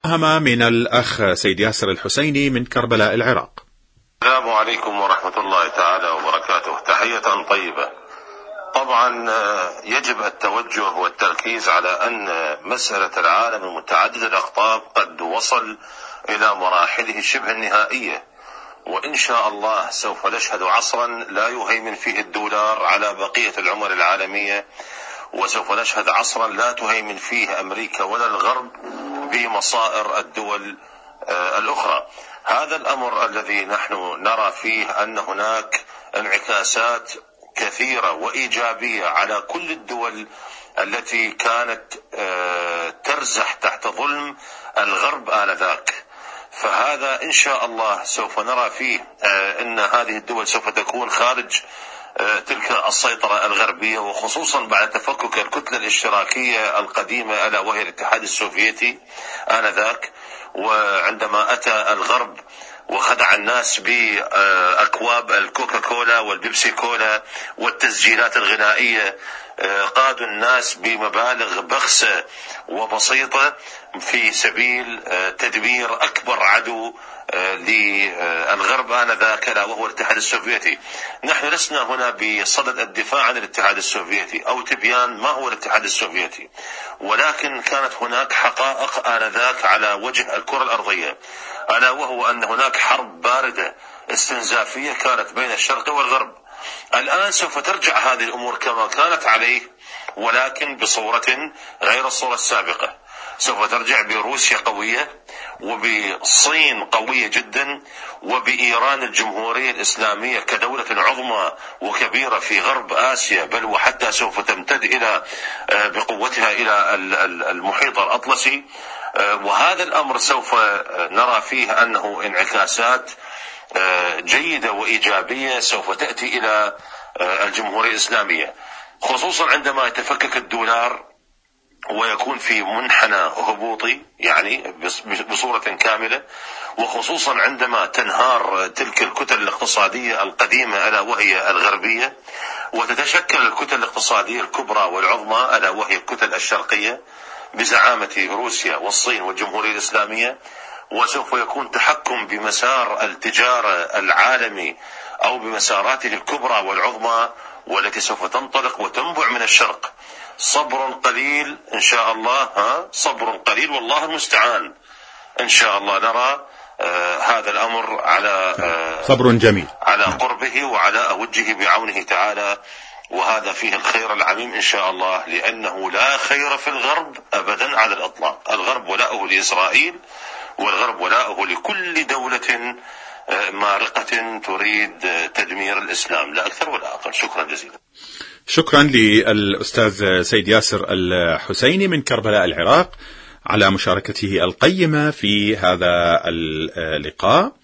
المفهمة من الأخ سيد ياسر الحسيني من كربلاء العراق. السلام عليكم ورحمة الله تعالى وبركاته. تحية طيبة. طبعا يجب التوجه والتركيز على أن مسألة العالم المتعدد الأقطاب قد وصل إلى مراحله شبه النهائية، وإن شاء الله سوف نشهد عصرا لا يهيمن فيه الدولار على بقية العمل العالمية، وسوف نشهد عصرا لا تهيمن فيه أمريكا ولا الغرب بمصائر الدول الأخرى. هذا الأمر الذي نحن نرى فيه أن هناك انعكاسات كثيرة وإيجابية على كل الدول التي كانت ترزح تحت ظلم الغرب آنذاك. فهذا إن شاء الله سوف نرى فيه أن هذه الدول سوف تكون خارج تلك السيطرة الغربية، وخصوصا بعد تفكك الكتلة الاشتراكية القديمة ألا وهي الاتحاد السوفيتي آنذاك. وعندما أتى الغرب وخدع الناس بأكواب الكوكاكولا والبيبسي كولا والتسجيلات الغنائية، قادوا الناس بمبالغ بخسة وبسيطة في سبيل تدمير أكبر عدو للغرب آنذاك وهو الاتحاد السوفيتي. نحن لسنا هنا بصدد الدفاع عن الاتحاد السوفيتي أو تبيان ما هو الاتحاد السوفيتي، ولكن كانت هناك حقائق آنذاك على وجه الكرة الأرضية، ألا وهو أن هناك حرب باردة استنزافية كانت بين الشرق والغرب. الآن سوف ترجع هذه الأمور كما كانت عليه، ولكن بصورة غير الصورة السابقة. سوف ترجع بروسيا قوية، وبالصين قوية جدا، وبإيران الجمهورية الإسلامية كدولة عظمى وكبيرة في غرب آسيا، بل وحتى سوف تمتد إلى بقوتها إلى المحيط الأطلسي. وهذا الأمر سوف نرى فيه أنه انعكاسات جيدة وإيجابية سوف تأتي إلى الجمهورية الإسلامية، خصوصا عندما يتفكك الدولار ويكون في منحنى هبوطي يعني بصورة كاملة، وخصوصا عندما تنهار تلك الكتل الاقتصادية القديمة ألا وهي الغربية، وتتشكل الكتل الاقتصادية الكبرى والعظمى ألا وهي الكتل الشرقية بزعامة روسيا والصين والجمهورية الإسلامية. وسوف يكون تحكم بمسار التجارة العالمي أو بمساراته الكبرى والعظمى والتي سوف تنطلق وتنبع من الشرق. صبر قليل إن شاء الله، صبر قليل والله المستعان. إن شاء الله نرى هذا الأمر على صبر جميل على قربه وعلى أوجه بعونه تعالى، وهذا فيه الخير العميم إن شاء الله، لأنه لا خير في الغرب أبدا على الإطلاق. الغرب ولاؤه لإسرائيل، والغرب ولاؤه لكل دولة مارقة تريد تدمير الإسلام، لا أكثر ولا أقل. شكرا جزيلا. شكرا للأستاذ سيد ياسر الحسيني من كربلاء العراق على مشاركته القيمة في هذا اللقاء.